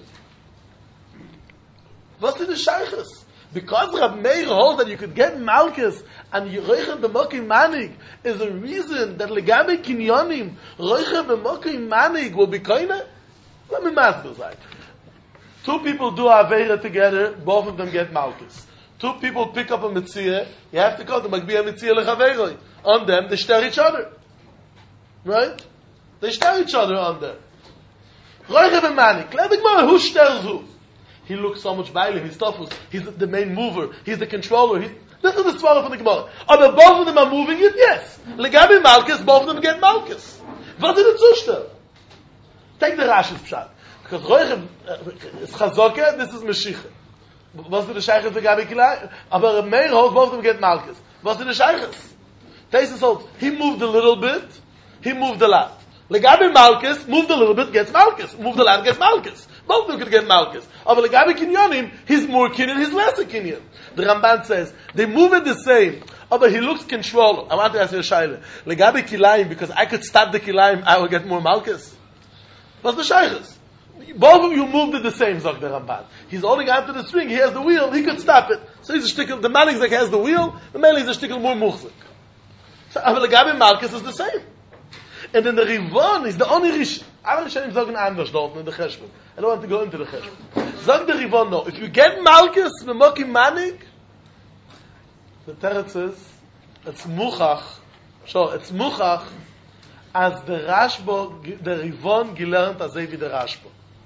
What's the shaychus? Because Rab Meir holds that you could get malchus and roichev b'mokim manig is a reason that legabe kinyonim roichev b'mokim manig will be koine. Let me masbir say. Two people do aveira together, both of them get malchus. Two people pick up a mitzvah, you have to go to magbiya mitzvah lechaveiroi. On them, they stare each other. Right? They stare each other on them. Roichev and manig. Let the Gemara, who stares who? He looks so much by him. He's tough. He's the main mover. He's the controller. He's, this is the swallow from the Gemara. Are the both of them are moving it? Yes. Legabi Malchus, both of them get Malchus. What is the Zushta? Take the Rashi's Pshat. Because Roichev is Chazoke, this is Meshicha. What's the Sheikhs Legabi Kilai? Aber Meir holds both of them get Malchus. What's the Sheikhs? Taisus holds, he moved a little bit, he moved a lot. Legabi Malchus, moved a little bit, gets Malchus. Moved a lot, gets Malchus. Both of them could get Malchus. Aber Legabi Kinyonim, he's more Kinyan, he's less a Kinyan. The Ramban says, they move it the same. Aber he looks controller. I want to ask you a Shaila. Legabi Kilayim, because I could stop the Kilayim, I will get more Malchus. What's the Sheikhs? Both of you moved it the same, Zog the Ramban. He's holding on to the string, he has the wheel, he could stop it. So he's a shtickle, the Maligzak has the wheel, the Maligzak is a shtickle more muchzik. So, aber Legabi Malchus is the same. And then the Rivon is the only Rish. I'm going to sagen anders dort in the Cheshbon. I don't want to go into the Cheshbon. Zog the Rivon, no. If you get Malchus, Memokim Manig, the Teretz says, it's Muchach. So, it's Muchach, as the Rashbo, the Rivon gelernt as Evi the Rashbo.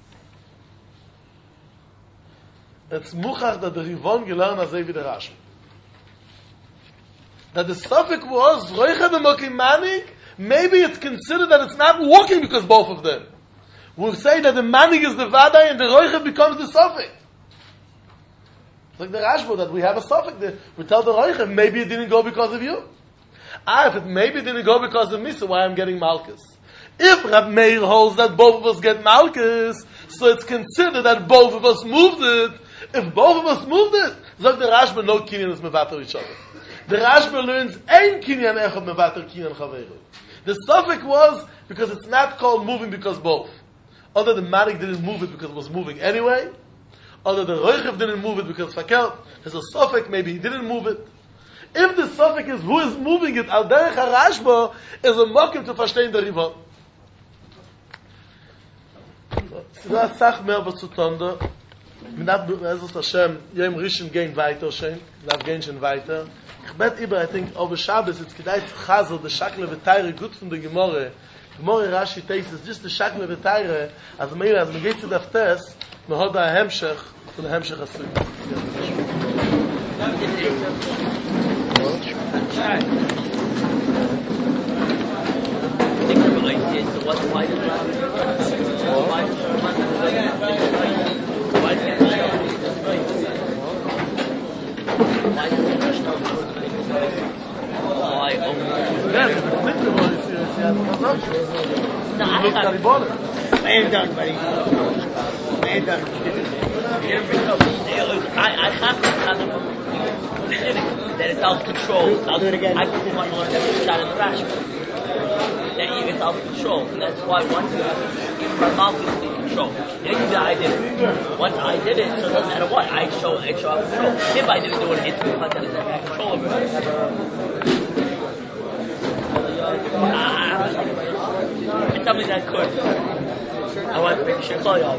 It's Muchach that the Rivon gelernt as Evi the Rashbo. That the suffix was, Roichev Memokim Manig, maybe it's considered that it's not working because both of them. We'll say that the manig is the vadai and the roichev becomes the suffix. It's like the Rashba that we have a suffix there. We tell the roichev, maybe it didn't go because of you. Ah, if it maybe didn't go because of Misa, why I'm getting Malkus? If Rab Meir holds that both of us get Malkus, so it's considered that both of us moved it. If both of us moved it, sagt the Rashba, no Kinyan is mevater each other. The Rashba learns, ein Kinyan echad mevater Kinyan chaveru. The suffix was, because it's not called moving because both. Other the Marik didn't move it because it was moving anyway. Other the Roichev didn't move it because Fakelt. There's a suffix, maybe he didn't move it. If the suffix is who is moving it, al derech harashba, is a mokim to verstehen the Rivon. So that's Sach mehr was zu tun da. Mit ab Bezos Hashem, Yom Rishon gehen weiter schön, darf gehen schon weiter. Ich bet über, I think, over Shabbos, it's gedait Chazel, the Shakle v'Tayre, gut von der Gemorre. Gemorre Rashi takes is just the Shakle v'Tayre, as meira, as me geht zu Daftes, me hod a Hemshech, von der Hemshech Asui. Man done, buddy. Man done. I, I have to have them from the beginning. That it's out of control. I'll do it again. I put one more every shot in the rash. That it's out of control. And that's why once you give my mouth is in control. Anything that I did, once I did it, so it doesn't matter what. I show, I show out of control. If I didn't do it, it's because I didn't have control over it. Ah, it's something that could. I want to make sure it's all y'all.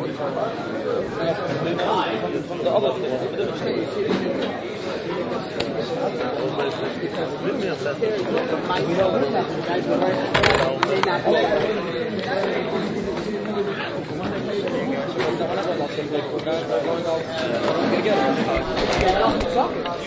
The other